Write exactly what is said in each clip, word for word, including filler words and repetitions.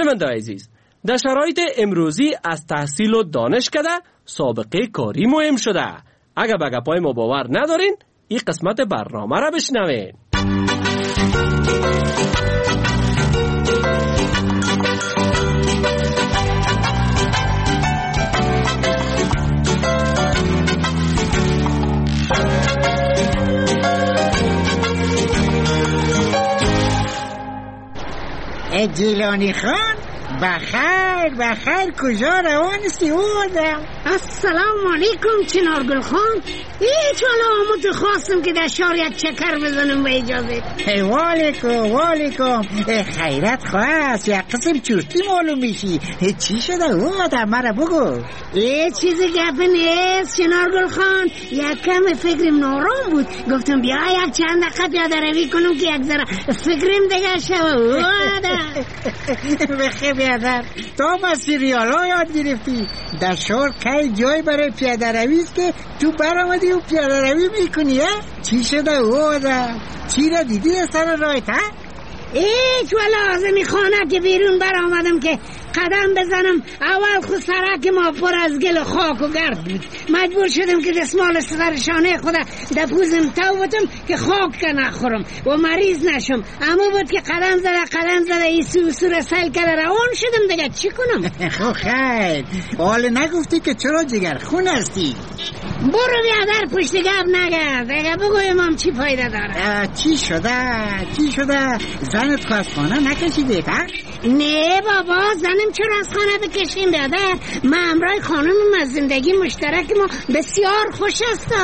شنونده عزیز، در شرایط امروزی از تحصیل و دانش کده سابقه کاری مهم شده. اگه به گپای ما باور ندارین، این قسمت برنامه را بشنوین. گیلانی خان بخیر بخیر، کجا روانستی اومدم؟ السلام علیکم چنارگل خان. هیچ حالا آمد خواستم که در شار یک چکر بزنم به اجازه. والیکم والیکم. خیرت خواست یک قسم چورتی معلوم میشی. چی شده اومدم؟ مرا بگو. یه چیزی گپ نیست چنارگل خان، یک کم فکرم نارام بود، گفتم بیا یک چند دقیقه پیاده روی کنم که یک ذره فکرم دیگه شوه. اومدم بخیر بیادر، تا ما سریالا یاد گرفتی. در شهر که جای برای پیاده روی است که تو برآمدی و پیاده روی میکنی؟ چی شده اومدم؟ چی را دیدی از سر راهت؟ هیچ ولی آزمی خانه که بیرون بر آمدم که قدم بزنم، اول خود سرک ما پر از گل و خاک و گرد بود. مجبور شدم که دستمال سرشانه خود در پوزم تو بودم که خاک که نخورم و مریض نشم. اما بود که قدم زده قدم زده ایسو سور سیل کرده روان شدم دیگه چی کنم؟ خب خیر، حال نگفتی که چرا جگر خون هستی؟ برو بیادر پشت گپ نگرد، دیگه بگو امام چی فایده داره؟ چی شده؟ چی شده؟ زنت خواست خانه نکشیده تا؟ نه بابا، زنم چرا از خانه بکشیم بیادر؟ من امرای خانم از زندگی مشترک ما بسیار خوش است.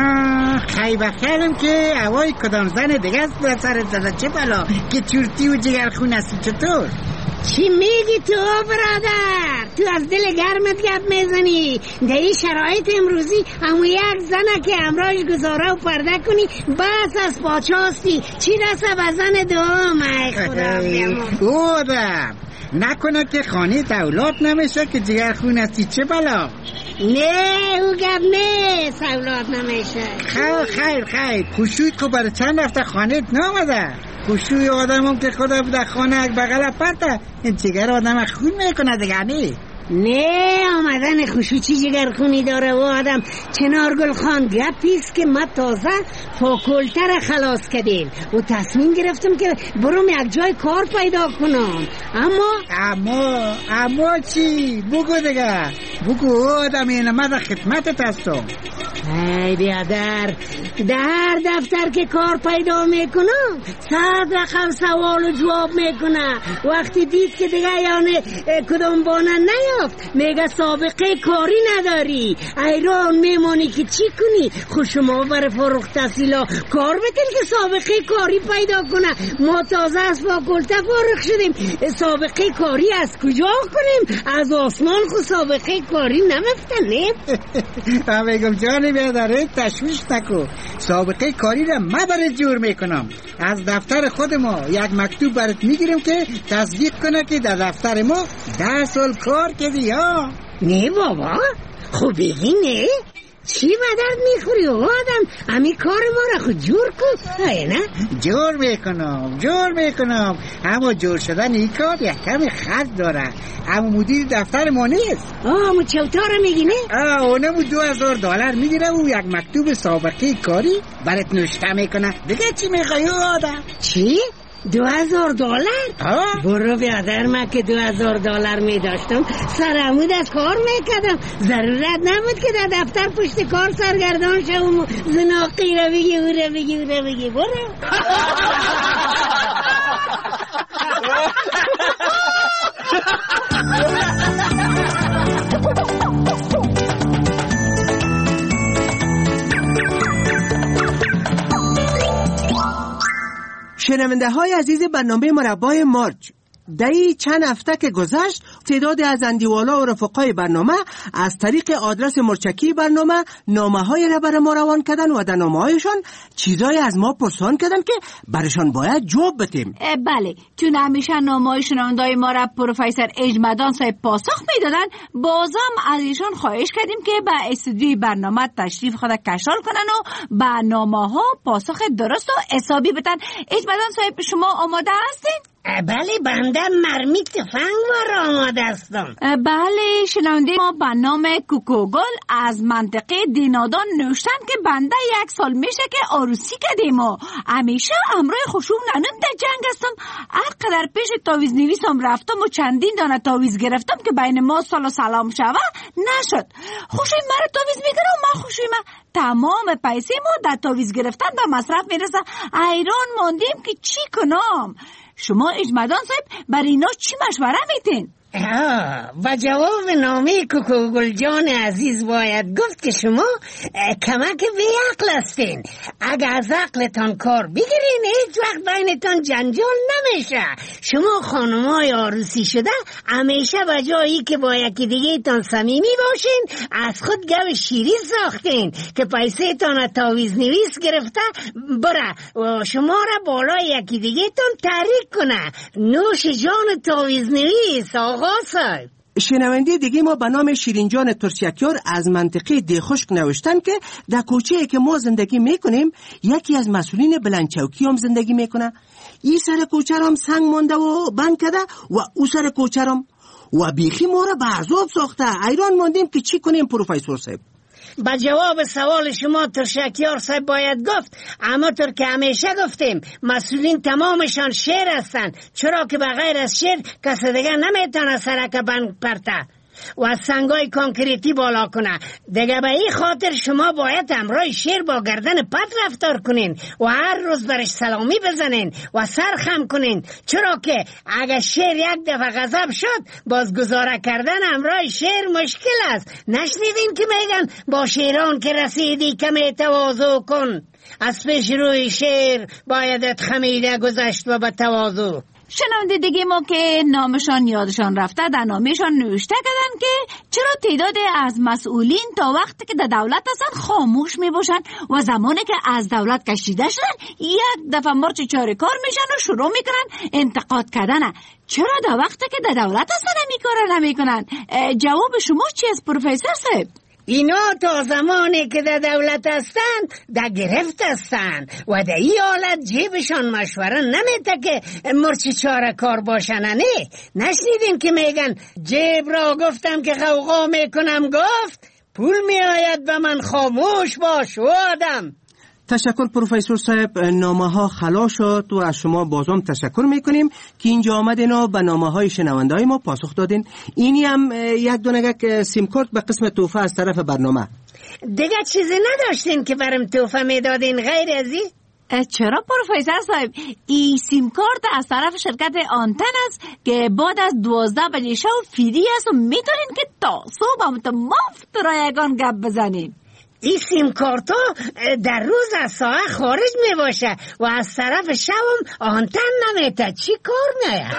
خیلی بخیرم که هوای کدام زن دیگه است به سرت زده. چه بلا که چورتی و جگر خون هستی؟ چطور؟ چی میگی تو برادر؟ تو از دل گرمت گپ میزنی. در این شرایط امروزی همون یک زنه که امراش گزاره و پرده کنی بس از پاچاستی. چی رسه به زن دوم؟ ای خدا بودم نکنه که خانه دولات نمیشه که جگر خون هستی. چه بلا؟ نه او گپ نیست، اولاد نمیشه. خیر خیر خیر، خوشویت که برای چند هفته خانهت نامده. خوشوی آدم هم که خدا در خانه بغل پرته، این جگر آدم خون میکنه دیگه. نه نه آمدن خوشو چی جگر خونی داره و آدم. چنارگل خان گپیست که ما تازه فاکولتر خلاص کردیم و تصمیم گرفتم که برم یک جای کار پیدا کنم. اما اما اما چی؟ بگو دیگه بگو. آدم این ما در خدمتت هستم. ای بیادر، در دفتر که کار پیدا میکنم صد رقم سوال و جواب میکنه. وقتی دید که دیگه یعنی کدام بانه نیافت میگه سابقه کاری نداری، ایران میمانی که چی کنی؟ خود شما برای فارغ التحصیلا کار بکن که سابقه کاری پیدا کنه. ما تازه از فاکولته فارغ شدیم، سابقه کاری از کجا کنیم؟ از آسمان خود سابقه کاری نمیفتنیم. بگم جانی بیادره تشویش نکو، سابقه کاری را ما برای جور میکنم. از دفتر خود ما یک مکتوب برات میگیرم که تصدیق کنه که در دفتر ما ده سال کار کردی. ها نه بابا، خب بگی نه. چی بدرد میخوری آدم؟ امی کار ما را خود جور کن. نه جور میکنم جور میکنم اما جور شدن این کار یک کمی خرج داره. اما مدیر دفتر ما نیست. آه اما چوتاره میگی نه؟ آه اونمو دو هزار دلار میگیره و یک مکتوب سابقه کاری برات نوشته میکنه. دیگه چی میخوای آدم؟ چی؟ دو هزار دلار؟ برو بیادر، من که دو هزار دلار می داشتم سرعمود از کار میکردم. ضرورت نبود که در دفتر پشت کار سرگردان شوم و زناقی رو بگی او رو بگی او رو بگی. برو شنونده های عزیز برنامه مربای مارج، در این چند هفته که گذشت تعداد از اندیوالا و رفقای برنامه از طریق آدرس مرچکی برنامه نامه های را برای ما روان کردن و در نامه هایشان چیزای از ما پرسان کردن که برشان باید جواب بدیم. بله، چون همیشه نامه های شنوندای ما را پروفسور اجمدان صاحب پاسخ میدادن، بازم از ایشان خواهش کردیم که به استودیوی برنامه تشریف خود کشال کنن و به نامه ها پاسخ درست و حسابی بدن. اجمدان صاحب شما آماده هستین؟ بله بنده مرمی تفنگ وار آماده هستم. بله شنونده ما به نام کوکوگل از منطقه دینادان نوشتن که بنده یک سال میشه که عروسی کردیم و همیشه امروی خوشوم ننم در جنگ هستم. هر قدر پیش تاویز نویسم رفتم و چندین دانه تاویز گرفتم که بین ما سال و سلام شوه نشد. خوشوی مرا تاویز میگیره و من خوشوی من تمام پیسه ما در تاویز گرفتن به مصرف میرسه. ایران ماندیم که چی کنم؟ شما اجمدان صاحب بر اینا چی مشوره میتین؟ و جواب نامه کوکوگل جان عزیز باید گفت که شما کمک بی عقل هستین. اگه از عقلتان کار بگیرین هیچ وقت بینتان جنجال نمیشه. شما خانمای عروسی شده همیشه به جایی که با یکی دیگه تان صمیمی باشین از خود گو شیری ساختین که پیسه تان تاویز نویس گرفته بره و شما را بالای یکی دیگه تان تحریک کنه. نوش جان تاویز نویس آقا صاحب. شنونده دیگه ما به نام شیرینجان ترشیکیار از منطقه دیخشک نوشتن که در کوچه‌ای که ما زندگی میکنیم یکی از مسئولین بلندچوکی هم زندگی میکنه. این سر کوچه هم سنگ مانده و بند کرده و او سر کوچه هم و بیخی ما را به عذاب ساخته. ایران ماندیم که چی کنیم پروفسور صاحب؟ با جواب سوال شما ترشکیار صاحب باید گفت اما طور که همیشه گفتیم مسئولین تمامشان شیر هستن، چرا که بغیر از شیر کسی دیگه نمیتونه سرک بند پرته و سنگای کنکریتی بالا کنه. دیگه به این خاطر شما باید همراه شیر با گردن پت رفتار کنین و هر روز برش سلامی بزنین و سر خم کنین، چرا که اگه شیر یک دفعه غضب شد باز گزاره کردن همراه شیر مشکل است. نشنیدین که میگن با شیران که رسیدی کمی تواضع کن، از پیش روی شیر بایدت خمیده گذشت و به تواضع. شنونده دیگه ما که نامشان یادشان رفته در نامشان نوشته کردن که چرا تعداد از مسئولین تا وقتی که در دولت هستن خاموش می باشن و زمانی که از دولت کشیده شدن یک دفعه مرچ چاره کار میشن و شروع میکنن انتقاد کردن. چرا در وقتی که در دولت هستن نمی کارن نمی کنن؟ جواب شما چی است پروفسور صاحب؟ اینا تا زمانی که در دولت هستن در گرفت هستن و در این حالت جیبشان مشوره نمیده که مرچ چاره کار باشن. نه نشنیدین که میگن جیب را گفتم که غوغا میکنم گفت پول میآید به من خاموش باش و آدم. تشکر پروفسور صاحب، نامه ها خلاص شد و از شما بازم تشکر میکنیم که اینجا آمدین و به نامه های شنونده های ما پاسخ دادین. اینی هم یک دونگک سیم کارت به قسم توفه از طرف برنامه. دیگه چیزی نداشتین که برم توفه میدادین غیر ازی؟ چرا پروفسور صاحب؟ این سیم کارت از طرف شرکت آنتن است که بعد از دوازده بجه شب فری است و میتونین که تا صبح هم تا مفت رایگان گپ بزنین. این سیم کارتا در روز از ساعت خارج می باشه و از طرف شبم آنتن نمیته. چی کار میه؟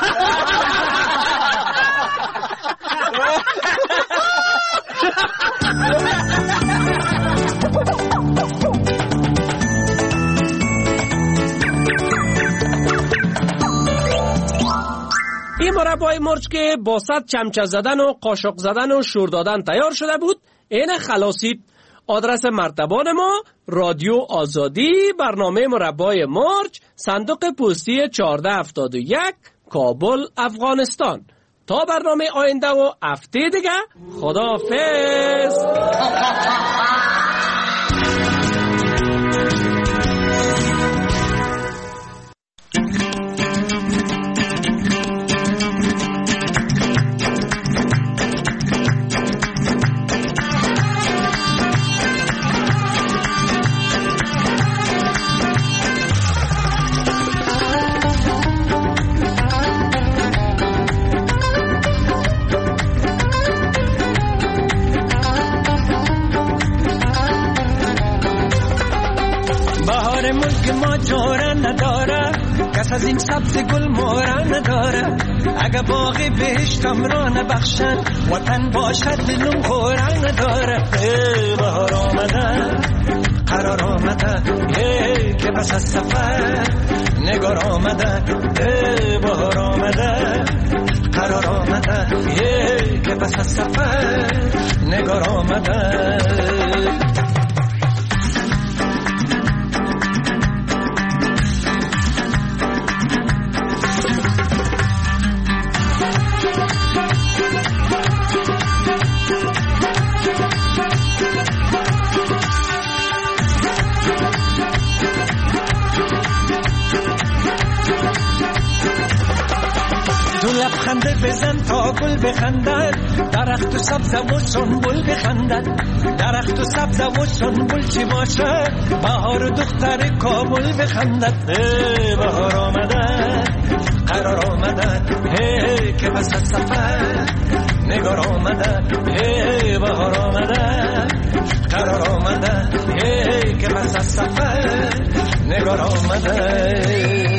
این مربای مرچ که با صد چمچه زدن و قاشق زدن و شور دادن تیار شده بود این خلاصید. آدرس مرتبان ما رادیو آزادی، برنامه مربای مرچ، صندوق پستی چهارده هفتاد و یک، کابل، افغانستان. تا برنامه آینده و هفته دیگه خداحافظ. کس از این سبز گل مورا نداره، اگه باغی بهشتم را نبخشن وطن باشد دلم خورا نداره. بهار آمده قرار آمده که پس از سفر نگار آمده. بهار آمده قرار آمده که پس از سفر نگار آمده. خنده بزن تا گل بخندد، درخت و سبز و سنبل بخندد، درخت و سبز و سنبل چی باشد، بهار و دختر کابل بخندد. هی بهار آمدد قرار آمدد، هی که بس از سفر نگار آمدد، هی بهار آمدد قرار آمدد، هی که بس از سفر نگار آمدد.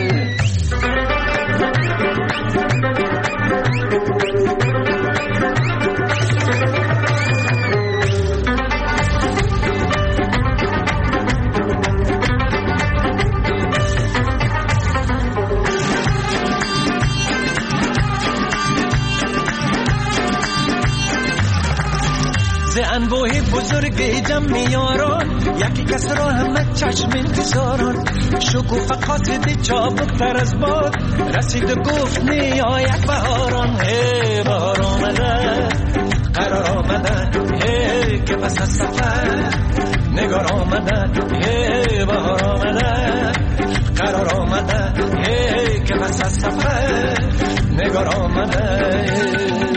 ز انبوه بزرگ جمع یاران، یکی کس را همه چشم انتظاران، شکوفه قاصد چابکتر از باد، رسید و گفت میآید بهاران. هی بهار آمده قرار آمده، هی که پس از سفر نگار آمده، هی بهار آمده قرار آمده، هی که پس از سفر نگار آمده.